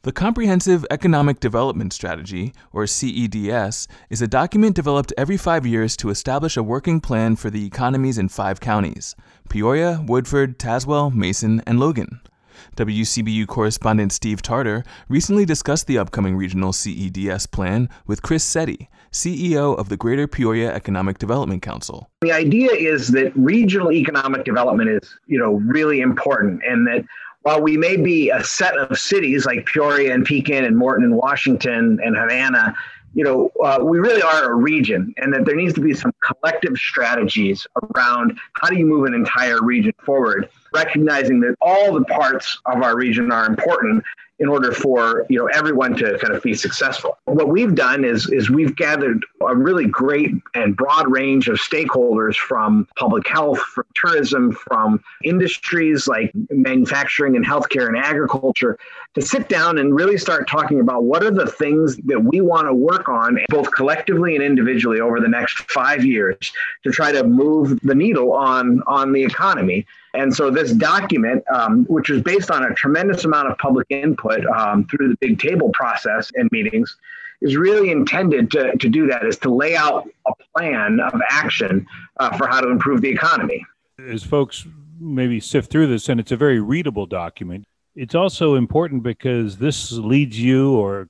The Comprehensive Economic Development Strategy, or CEDS, is a document developed every 5 years to establish a working plan for the economies in 5 counties: Peoria, Woodford, Tazewell, Mason, and Logan. WCBU correspondent Steve Tarter recently discussed the upcoming regional CEDS plan with Chris Setti, CEO of the Greater Peoria Economic Development Council. The idea is that regional economic development is, really important, and that while we may be a set of cities like Peoria and Pekin and Morton and Washington and Havana, we really are a region, and that there needs to be some collective strategies around how do you move an entire region forward, recognizing that all the parts of our region are important in order for everyone to kind of be successful. What we've done is we've gathered a really great and broad range of stakeholders from public health, from tourism, from industries like manufacturing and healthcare and agriculture to sit down and really start talking about what are the things that we want to work on both collectively and individually over the next 5 years to try to move the needle on the economy. And so this document, which is based on a tremendous amount of public input through the big table process and meetings, is really intended to do that, is to lay out a plan of action for how to improve the economy. As folks maybe sift through this, and it's a very readable document, it's also important because this leads you or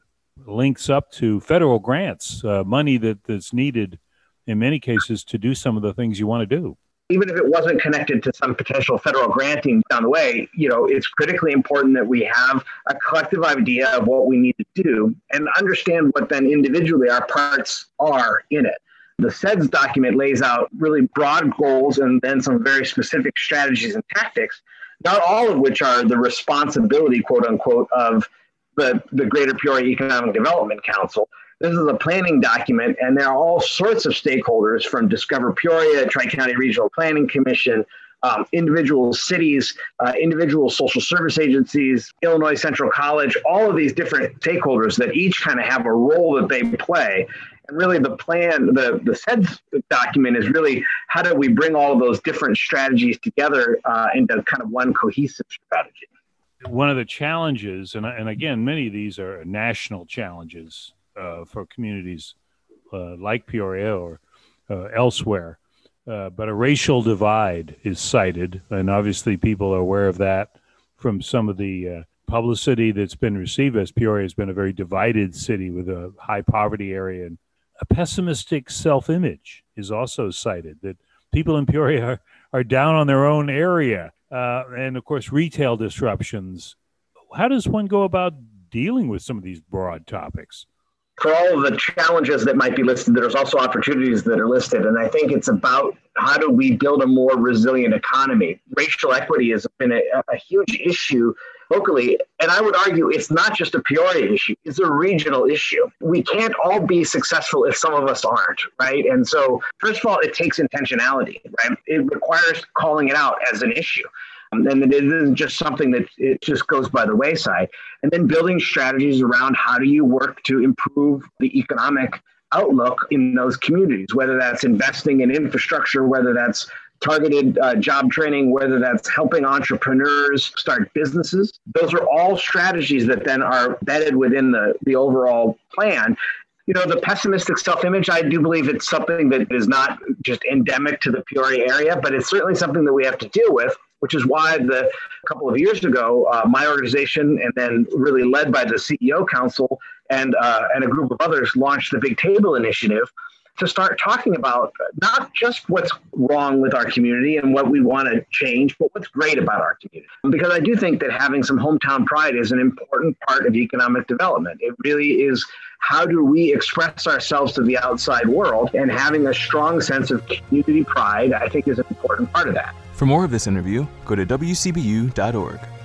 links up to federal grants, money that's needed in many cases to do some of the things you want to do. Even if it wasn't connected to some potential federal granting down the way, it's critically important that we have a collective idea of what we need to do and understand what then individually our parts are in it. The CEDS document lays out really broad goals and then some very specific strategies and tactics, not all of which are the responsibility, quote unquote, of the Greater Peoria Economic Development Council. This is a planning document, and there are all sorts of stakeholders from Discover Peoria, Tri-County Regional Planning Commission, individual cities, individual social service agencies, Illinois Central College, all of these different stakeholders that each kind of have a role that they play. And really the plan, the CEDS document is really how do we bring all of those different strategies together into kind of one cohesive strategy. One of the challenges, and again, many of these are national challenges, for communities like Peoria or elsewhere. But a racial divide is cited, and obviously people are aware of that from some of the publicity that's been received, as Peoria has been a very divided city with a high poverty area. And a pessimistic self-image is also cited, that people in Peoria are down on their own area. And of course, retail disruptions. How does one go about dealing with some of these broad topics? For all of the challenges that might be listed, there's also opportunities that are listed. And I think it's about how do we build a more resilient economy. Racial equity has been a huge issue locally. And I would argue it's not just a Peoria issue, it's a regional issue. We can't all be successful if some of us aren't, right? And so, first of all, it takes intentionality, right? It requires calling it out as an issue. And it isn't just something that it just goes by the wayside. And then building strategies around how do you work to improve the economic outlook in those communities, whether that's investing in infrastructure, whether that's targeted job training, whether that's helping entrepreneurs start businesses. Those are all strategies that then are embedded within the overall plan. The pessimistic self-image, I do believe it's something that is not just endemic to the Peoria area, but it's certainly something that we have to deal with, which is why a couple of years ago, my organization, and then really led by the CEO Council and a group of others, launched the Big Table Initiative to start talking about not just what's wrong with our community and what we want to change, but what's great about our community. Because I do think that having some hometown pride is an important part of economic development. It really is how do we express ourselves to the outside world, and having a strong sense of community pride, I think, is an important part of that. For more of this interview, go to WCBU.org.